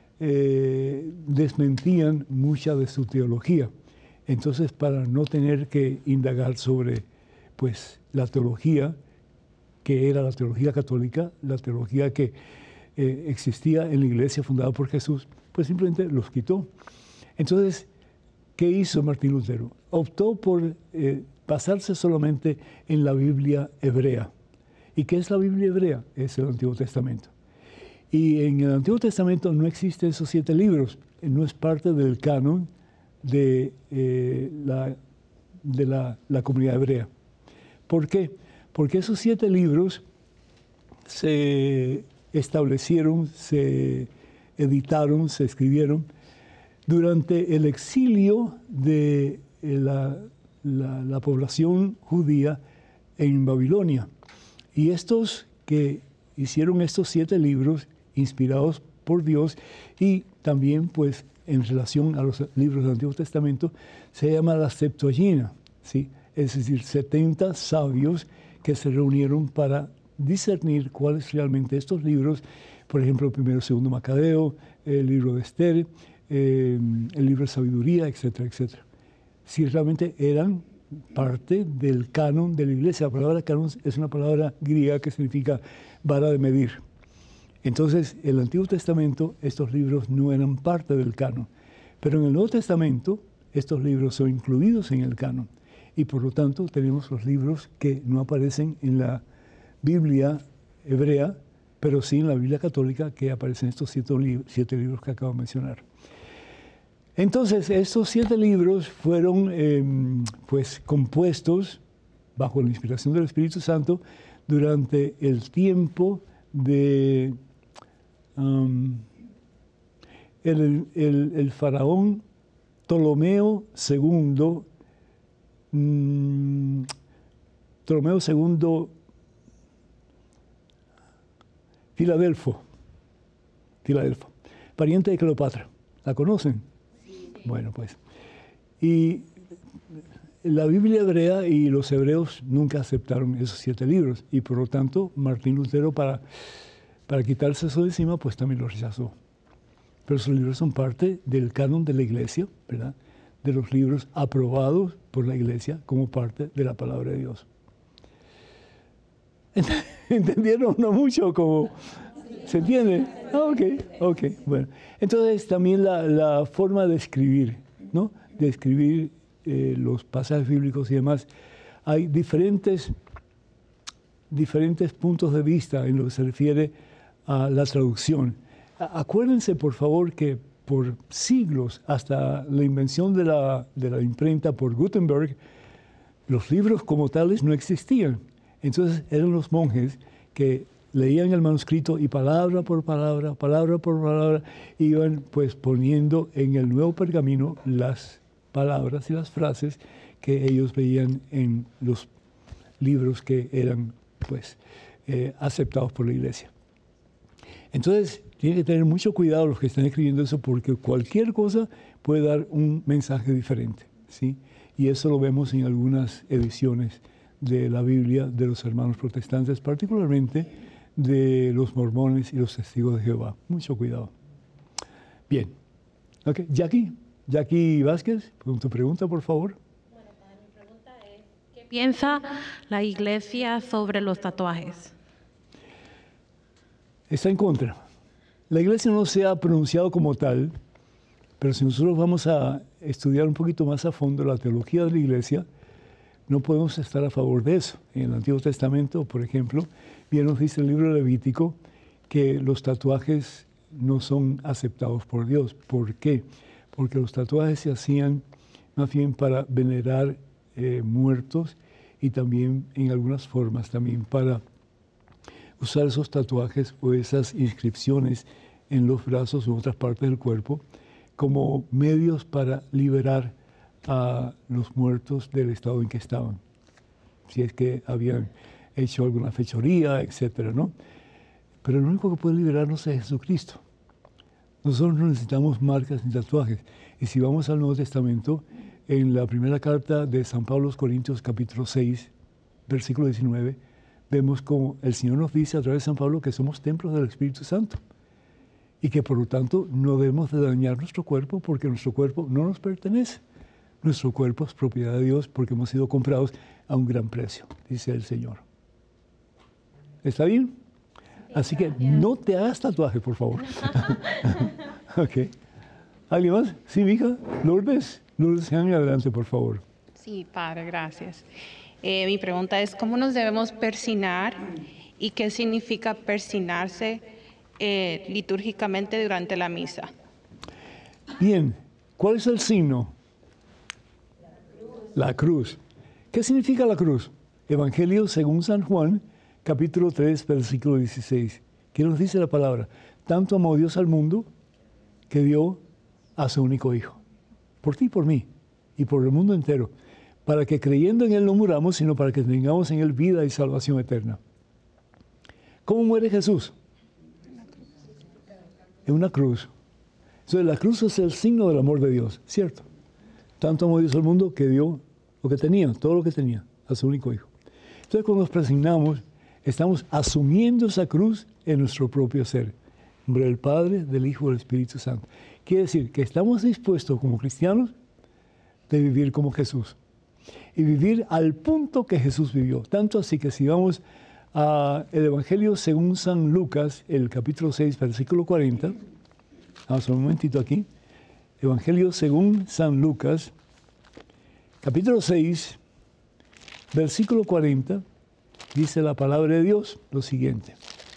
desmentían mucha de su teología. Entonces, para no tener que indagar sobre pues, la teología, que era la teología católica, la teología que existía en la iglesia fundada por Jesús, pues simplemente los quitó. Entonces, ¿qué hizo Martín Lutero? Optó por basarse solamente en la Biblia hebrea. ¿Y qué es la Biblia hebrea? Es el Antiguo Testamento. Y en el Antiguo Testamento no existen esos 7 libros, no es parte del canon de la comunidad hebrea. ¿Por qué? Porque esos 7 libros se establecieron, se editaron, se escribieron durante el exilio de la población judía en Babilonia. Y estos que hicieron estos 7 libros inspirados por Dios y también pues en relación a los libros del Antiguo Testamento, se llama la Septuaginta, ¿sí? Es decir, 70 sabios que se reunieron para discernir cuáles realmente estos libros, por ejemplo, el primero, segundo Macabeo, el libro de Esther, el libro de Sabiduría, etcétera, etcétera. Si realmente eran parte del canon de la iglesia. La palabra canon es una palabra griega que significa vara de medir. Entonces, en el Antiguo Testamento, estos libros no eran parte del canon. Pero en el Nuevo Testamento, estos libros son incluidos en el canon. Y por lo tanto, tenemos los libros que no aparecen en la Biblia hebrea, pero sí en la Biblia católica, que aparecen estos 7 libros que acabo de mencionar. Entonces, estos 7 libros fueron pues, compuestos bajo la inspiración del Espíritu Santo durante el tiempo de el faraón Ptolomeo II, Filadelfo, pariente de Cleopatra. ¿La conocen? Sí. Bueno, pues. Y la Biblia hebrea y los hebreos nunca aceptaron esos 7 libros. Y por lo tanto, Martín Lutero, para quitarse eso de encima, pues también lo rechazó. Pero esos libros son parte del canon de la iglesia, ¿verdad? De los libros aprobados por la iglesia como parte de la palabra de Dios. ¿Entendieron? No mucho, como... ¿Se entiende? Ok, bueno. Entonces también la forma de escribir, ¿no? De escribir los pasajes bíblicos y demás. Hay diferentes puntos de vista en lo que se refiere a la traducción. Acuérdense, por favor, que por siglos, hasta la invención de la imprenta por Gutenberg, los libros como tales no existían. Entonces eran los monjes que leían el manuscrito y palabra por palabra, iban pues poniendo en el nuevo pergamino las palabras y las frases que ellos veían en los libros que eran pues aceptados por la iglesia. Entonces, tienen que tener mucho cuidado los que están escribiendo eso, porque cualquier cosa puede dar un mensaje diferente, ¿sí? Y eso lo vemos en algunas ediciones de la Biblia de los hermanos protestantes, particularmente de los mormones y los testigos de Jehová. Mucho cuidado. Bien. Ok, Jackie, Jackie Vázquez, con tu pregunta, por favor. ¿Qué piensa la iglesia sobre los tatuajes? Está en contra. La iglesia no se ha pronunciado como tal, pero si nosotros vamos a estudiar un poquito más a fondo la teología de la iglesia, no podemos estar a favor de eso. En el Antiguo Testamento, por ejemplo, bien nos dice el libro de Levítico que los tatuajes no son aceptados por Dios. ¿Por qué? Porque los tatuajes se hacían más bien para venerar muertos y también en algunas formas también para usar esos tatuajes o esas inscripciones en los brazos o en otras partes del cuerpo como medios para liberar a los muertos del estado en que estaban, si es que habían hecho alguna fechoría, etcétera, ¿no? Pero lo único que puede liberarnos es Jesucristo. Nosotros no necesitamos marcas ni tatuajes. Y si vamos al Nuevo Testamento, en la primera carta de San Pablo a los Corintios, capítulo 6, versículo 19, vemos como el Señor nos dice a través de San Pablo que somos templos del Espíritu Santo y que por lo tanto no debemos de dañar nuestro cuerpo porque nuestro cuerpo no nos pertenece. Nuestro cuerpo es propiedad de Dios porque hemos sido comprados a un gran precio, dice el Señor. ¿Está bien? Así que no te hagas tatuaje, por favor. Ok. ¿Alguien más? Sí, mi hija. Lourdes. Lourdes, adelante, por favor. Sí, padre, gracias. Mi pregunta es, ¿cómo nos debemos persignar y qué significa persignarse litúrgicamente durante la misa? Bien. ¿Cuál es el signo? La cruz. ¿Qué significa la cruz? Evangelio según San Juan, capítulo 3, versículo 16. ¿Qué nos dice la palabra? Tanto amó Dios al mundo que dio a su único Hijo. Por ti y por mí, y por el mundo entero, para que creyendo en Él no muramos, sino para que tengamos en Él vida y salvación eterna. ¿Cómo muere Jesús? En una cruz. Entonces la cruz es el signo del amor de Dios, ¿cierto? Tanto amó Dios al mundo que dio lo que tenía, todo lo que tenía, a su único Hijo. Entonces cuando nos presignamos, estamos asumiendo esa cruz en nuestro propio ser. En nombre del Padre, del Hijo y del Espíritu Santo. Quiere decir que estamos dispuestos como cristianos de vivir como Jesús. Y vivir al punto que Jesús vivió. Tanto así que si vamos al Evangelio según San Lucas, el capítulo 6, versículo 40. Vamos un momentito aquí. Evangelio según San Lucas, capítulo 6, versículo 40. Dice la palabra de Dios lo siguiente.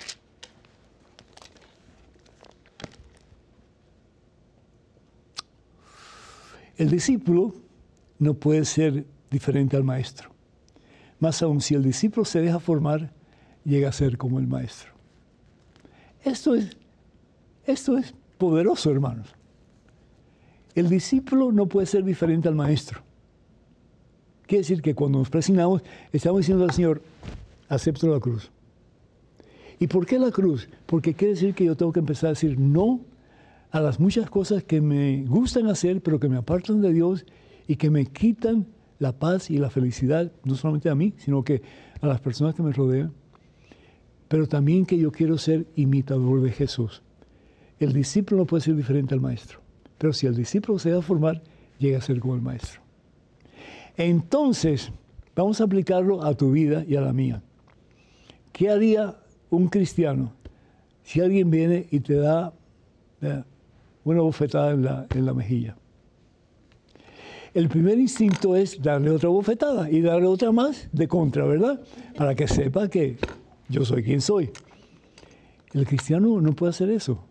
El discípulo no puede ser diferente al maestro. Más aún, si el discípulo se deja formar, llega a ser como el maestro. Esto es poderoso, hermanos. El discípulo no puede ser diferente al maestro. Quiere decir que cuando nos presignamos, estamos diciendo al Señor, acepto la cruz. ¿Y por qué la cruz? Porque quiere decir que yo tengo que empezar a decir no a las muchas cosas que me gustan hacer, pero que me apartan de Dios y que me quitan la paz y la felicidad, no solamente a mí, sino que a las personas que me rodean, pero también que yo quiero ser imitador de Jesús. El discípulo no puede ser diferente al maestro, pero si el discípulo se va a formar, llega a ser como el maestro. Entonces, vamos a aplicarlo a tu vida y a la mía. ¿Qué haría un cristiano si alguien viene y te da una bofetada en la mejilla? El primer instinto es darle otra bofetada y darle otra más de contra, ¿verdad? Para que sepa que yo soy quien soy. El cristiano no puede hacer eso.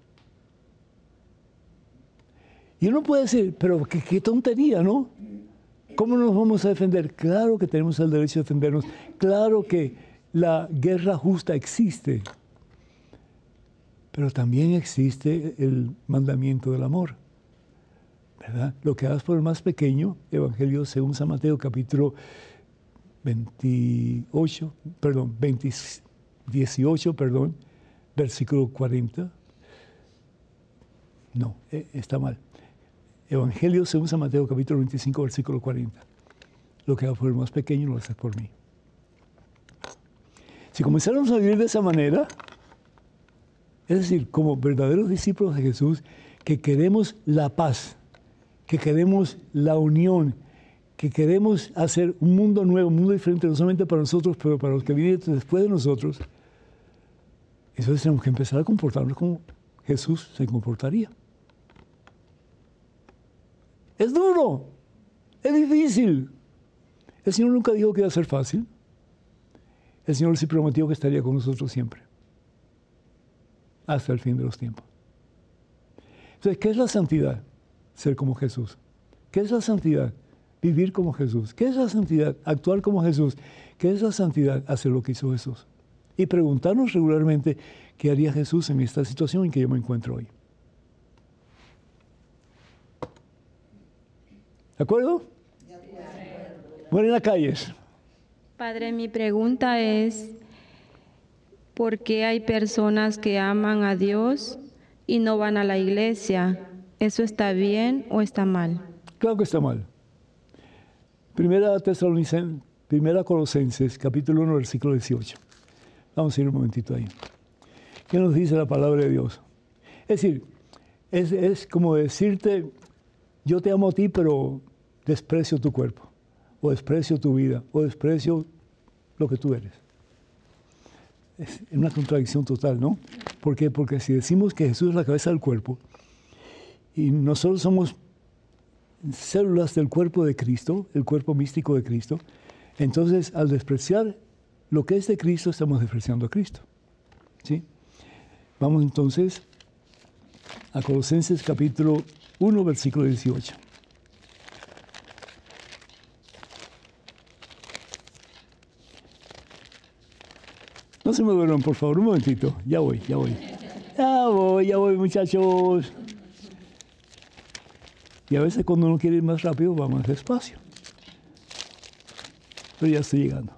Y uno puede decir, pero qué tontería, ¿no? ¿Cómo nos vamos a defender? Claro que tenemos el derecho de defendernos. Claro que la guerra justa existe. Pero también existe el mandamiento del amor, ¿verdad? Lo que hagas por el más pequeño, Evangelio según San Mateo, capítulo 18, versículo 40. No, está mal. Evangelio según San Mateo, capítulo 25, versículo 40. Lo que hagas por el más pequeño, lo haces por mí. Si comenzáramos a vivir de esa manera, es decir, como verdaderos discípulos de Jesús, que queremos la paz, que queremos la unión, que queremos hacer un mundo nuevo, un mundo diferente, no solamente para nosotros, pero para los que vienen después de nosotros, entonces tenemos que empezar a comportarnos como Jesús se comportaría. Es duro, es difícil. El Señor nunca dijo que iba a ser fácil. El Señor sí prometió que estaría con nosotros siempre, hasta el fin de los tiempos. Entonces, ¿qué es la santidad? Ser como Jesús. ¿Qué es la santidad? Vivir como Jesús. ¿Qué es la santidad? Actuar como Jesús. ¿Qué es la santidad? Hacer lo que hizo Jesús. Y preguntarnos regularmente qué haría Jesús en esta situación en que yo me encuentro hoy. ¿De acuerdo? Bueno, en las calles. Padre, mi pregunta es, ¿por qué hay personas que aman a Dios y no van a la iglesia? ¿Eso está bien o está mal? Claro que está mal. Primera Colosenses, capítulo 1, versículo 18. Vamos a ir un momentito ahí. ¿Qué nos dice la palabra de Dios? Es decir, es como decirte, yo te amo a ti, pero desprecio tu cuerpo, o desprecio tu vida, o desprecio lo que tú eres. Es una contradicción total, ¿no? ¿Por qué? Porque si decimos que Jesús es la cabeza del cuerpo, y nosotros somos células del cuerpo de Cristo, el cuerpo místico de Cristo, entonces al despreciar lo que es de Cristo, estamos despreciando a Cristo. ¿Sí? Vamos entonces a Colosenses capítulo 1, versículo 18. No se me duerman, por favor, un momentito. Ya voy, muchachos. Y a veces cuando uno quiere ir más rápido, va más despacio. Pero ya estoy llegando.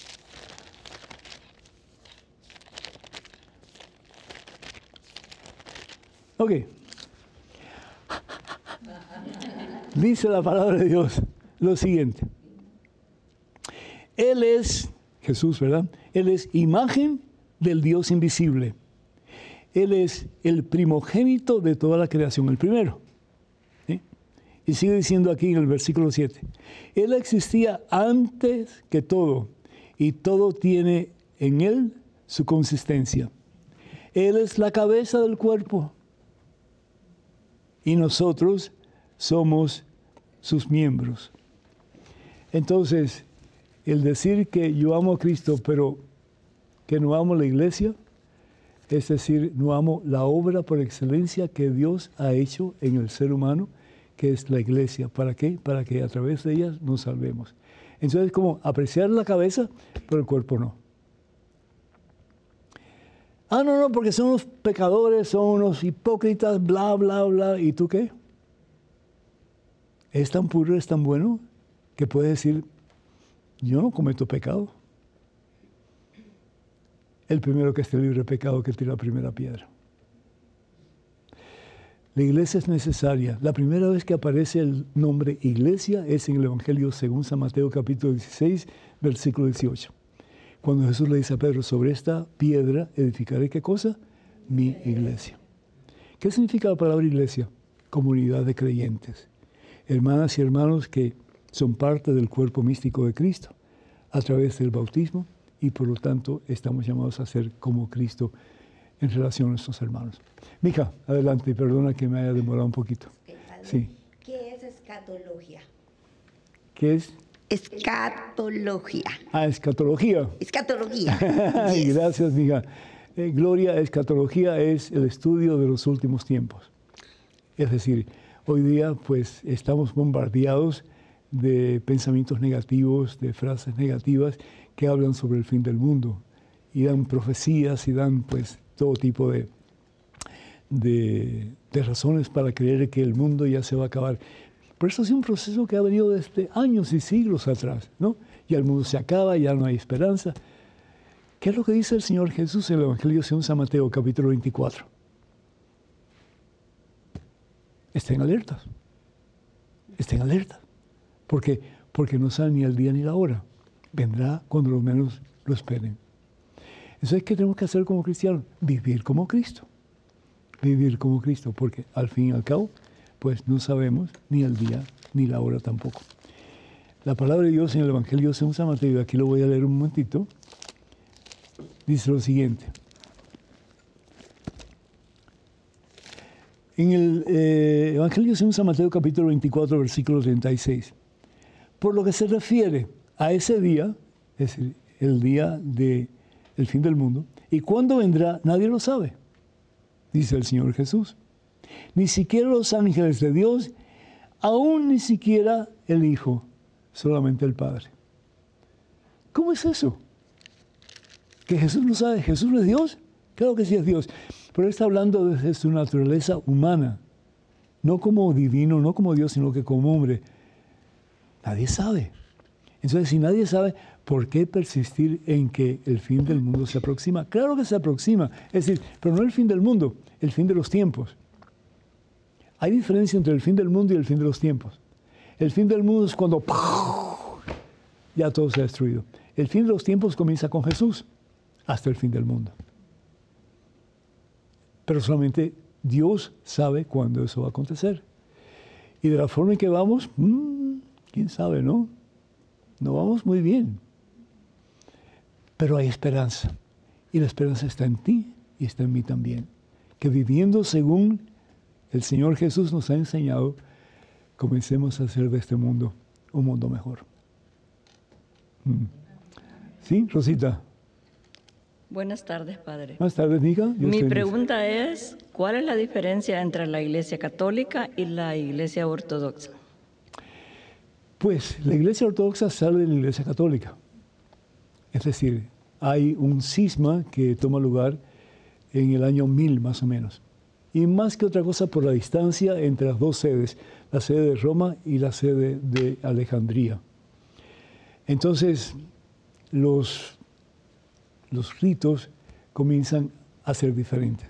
Ok. Dice la palabra de Dios lo siguiente. Él es, Jesús, ¿verdad? Él es imagen del Dios invisible. Él es el primogénito de toda la creación, el primero. ¿Sí? Y sigue diciendo aquí en el versículo 7. Él existía antes que todo, y todo tiene en él su consistencia. Él es la cabeza del cuerpo, y nosotros somos sus miembros. Entonces, el decir que yo amo a Cristo, pero que no amo la iglesia, es decir, no amo la obra por excelencia que Dios ha hecho en el ser humano, que es la iglesia. ¿Para qué? Para que a través de ella nos salvemos. Entonces, como apreciar la cabeza, pero el cuerpo no. Ah, no, porque son unos pecadores, son unos hipócritas, bla, bla, bla. ¿Y tú qué? Es tan puro, es tan bueno, que puedes decir, yo no cometo pecado. El primero que esté libre de pecado que tire la primera piedra. La iglesia es necesaria. La primera vez que aparece el nombre iglesia es en el Evangelio según San Mateo capítulo 16, versículo 18. Cuando Jesús le dice a Pedro, sobre esta piedra edificaré, ¿qué cosa? Mi iglesia. ¿Qué significa la palabra iglesia? Comunidad de creyentes. Hermanas y hermanos que son parte del cuerpo místico de Cristo a través del bautismo y por lo tanto estamos llamados a ser como Cristo en relación a nuestros hermanos. Mija, adelante y perdona que me haya demorado un poquito. Sí. ¿Qué es escatología? ¿Qué es? Escatología. Ah, escatología. Escatología. Yes. Gracias, mija. Gloria, escatología es el estudio de los últimos tiempos. Es decir, hoy día pues estamos bombardeados de pensamientos negativos, de frases negativas que hablan sobre el fin del mundo y dan profecías y dan pues todo tipo de razones para creer que el mundo ya se va a acabar. Pero eso es un proceso que ha venido desde años y siglos atrás, ¿no? Ya el mundo se acaba, ya no hay esperanza. ¿Qué es lo que dice el Señor Jesús en el Evangelio según San Mateo, capítulo 24? Estén alertas. Estén alertas. ¿Por qué? Porque no saben ni el día ni la hora. Vendrá cuando lo menos lo esperen. Entonces, ¿qué tenemos que hacer como cristianos? Vivir como Cristo. Vivir como Cristo, porque al fin y al cabo pues no sabemos ni el día ni la hora tampoco. La palabra de Dios en el Evangelio según San Mateo, aquí lo voy a leer un momentito, dice lo siguiente. En el Evangelio según San Mateo, capítulo 24, versículo 36. Por lo que se refiere a ese día, es decir, el día del fin del mundo, y cuándo vendrá, nadie lo sabe, dice el Señor Jesús. Ni siquiera los ángeles de Dios, aún ni siquiera el Hijo, solamente el Padre. ¿Cómo es eso? ¿Que Jesús no sabe? ¿Jesús no es Dios? Claro que sí es Dios. Pero Él está hablando desde su naturaleza humana. No como divino, no como Dios, sino que como hombre. Nadie sabe. Entonces, si nadie sabe, ¿por qué persistir en que el fin del mundo se aproxima? Claro que se aproxima. Es decir, pero no el fin del mundo, el fin de los tiempos. Hay diferencia entre el fin del mundo y el fin de los tiempos. El fin del mundo es cuando ya todo se ha destruido. El fin de los tiempos comienza con Jesús hasta el fin del mundo. Pero solamente Dios sabe cuándo eso va a acontecer. Y de la forma en que vamos, quién sabe, ¿no? No vamos muy bien. Pero hay esperanza. Y la esperanza está en ti y está en mí también. Que viviendo según el Señor Jesús nos ha enseñado, comencemos a hacer de este mundo un mundo mejor. ¿Sí, Rosita? Buenas tardes, Padre. Buenas tardes, Nica. Mi pregunta es, ¿cuál es la diferencia entre la Iglesia Católica y la Iglesia Ortodoxa? Pues la Iglesia Ortodoxa sale de la Iglesia Católica. Es decir, hay un cisma que toma lugar en el año 1000 más o menos. Y más que otra cosa por la distancia entre las dos sedes, la sede de Roma y la sede de Alejandría. Entonces, los ritos comienzan a ser diferentes.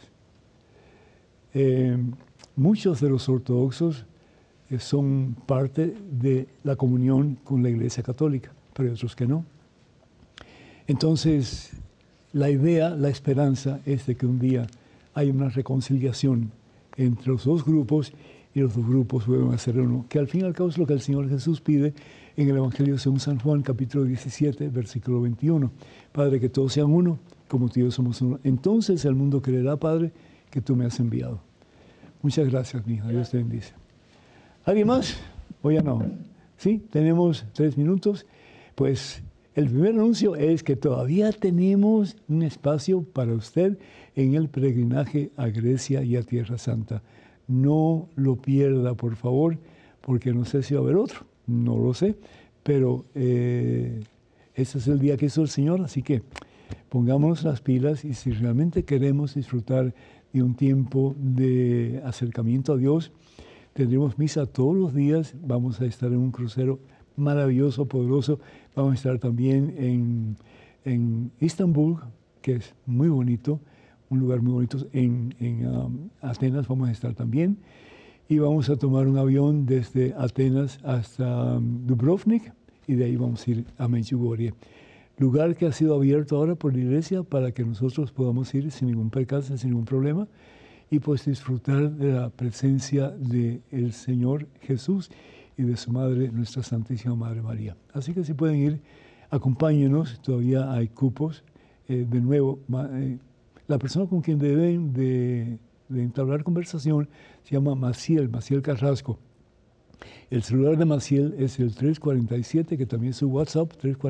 Muchos de los ortodoxos son parte de la comunión con la Iglesia Católica, pero hay otros que no. Entonces, la idea, la esperanza es de que un día hay una reconciliación entre los dos grupos y los dos grupos vuelven a ser uno, que al fin y al cabo es lo que el Señor Jesús pide en el Evangelio según San Juan, capítulo 17, versículo 21. Padre, que todos sean uno, como tú y yo somos uno. Entonces el mundo creerá, Padre, que tú me has enviado. Muchas gracias, mi hija. Dios te bendice. ¿Alguien más? ¿O ya no? Sí, tenemos 3 minutos. Pues el primer anuncio es que todavía tenemos un espacio para usted en el peregrinaje a Grecia y a Tierra Santa. No lo pierda, por favor, porque no sé si va a haber otro. No lo sé, pero ese es el día que hizo el Señor, así que pongámonos las pilas y si realmente queremos disfrutar de un tiempo de acercamiento a Dios, tendremos misa todos los días, vamos a estar en un crucero maravilloso, poderoso, vamos a estar también en Estambul, que es muy bonito, un lugar muy bonito, en Atenas vamos a estar también, y vamos a tomar un avión desde Atenas hasta Dubrovnik y de ahí vamos a ir a Medjugorje. Lugar que ha sido abierto ahora por la iglesia para que nosotros podamos ir sin ningún percance, sin ningún problema y pues disfrutar de la presencia del Señor Jesús y de su Madre, nuestra Santísima Madre María. Así que si pueden ir, acompáñenos, todavía hay cupos. De nuevo, la persona con quien deben de entablar conversación se llama Maciel Carrasco. El celular de Maciel es el 347, que también es su WhatsApp,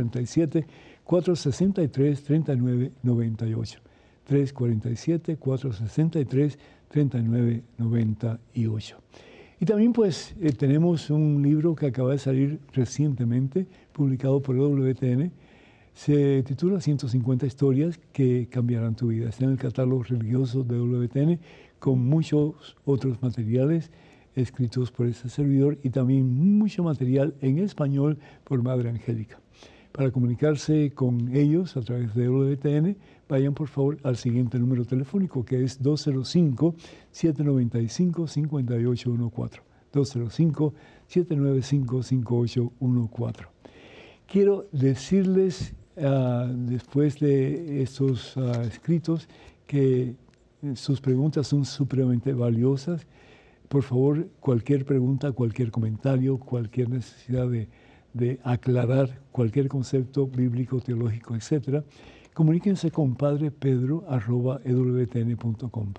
347-463-3998. 347-463-3998. Y también pues tenemos un libro que acaba de salir recientemente, publicado por WTN. Se titula 150 historias que cambiarán tu vida. Está en el catálogo religioso de WTN con muchos otros materiales escritos por este servidor y también mucho material en español por Madre Angélica. Para comunicarse con ellos a través de WTN, vayan por favor al siguiente número telefónico que es 205-795-5814. 205-795-5814. Quiero decirles, después de estos escritos, que sus preguntas son supremamente valiosas por favor, cualquier pregunta, cualquier comentario, cualquier necesidad de aclarar cualquier concepto bíblico, teológico, etc., comuníquense con padrepedro@ewtn.com,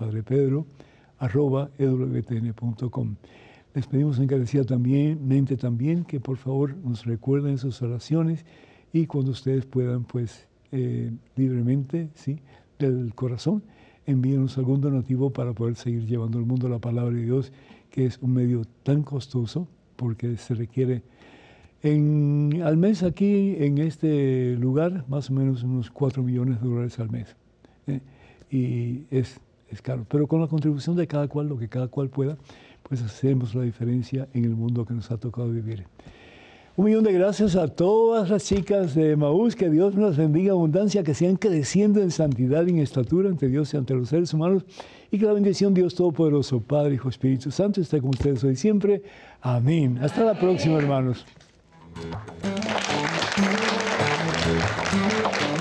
padrepedro@ewtn.com. Les pedimos encarecidamente también que por favor nos recuerden sus oraciones y cuando ustedes puedan, pues libremente, ¿sí?, del corazón, envíenos algún donativo para poder seguir llevando al mundo la palabra de Dios, que es un medio tan costoso porque se requiere al mes aquí en este lugar más o menos unos $4 millones al mes. Y es caro. Pero con la contribución de cada cual, lo que cada cual pueda, pues hacemos la diferencia en el mundo que nos ha tocado vivir. 1.000.000 de gracias a todas las chicas de Emaús. Que Dios nos bendiga en abundancia, que sigan creciendo en santidad y en estatura ante Dios y ante los seres humanos. Y que la bendición de Dios Todopoderoso, Padre, Hijo, Espíritu Santo, esté con ustedes hoy y siempre. Amén. Hasta la próxima, hermanos.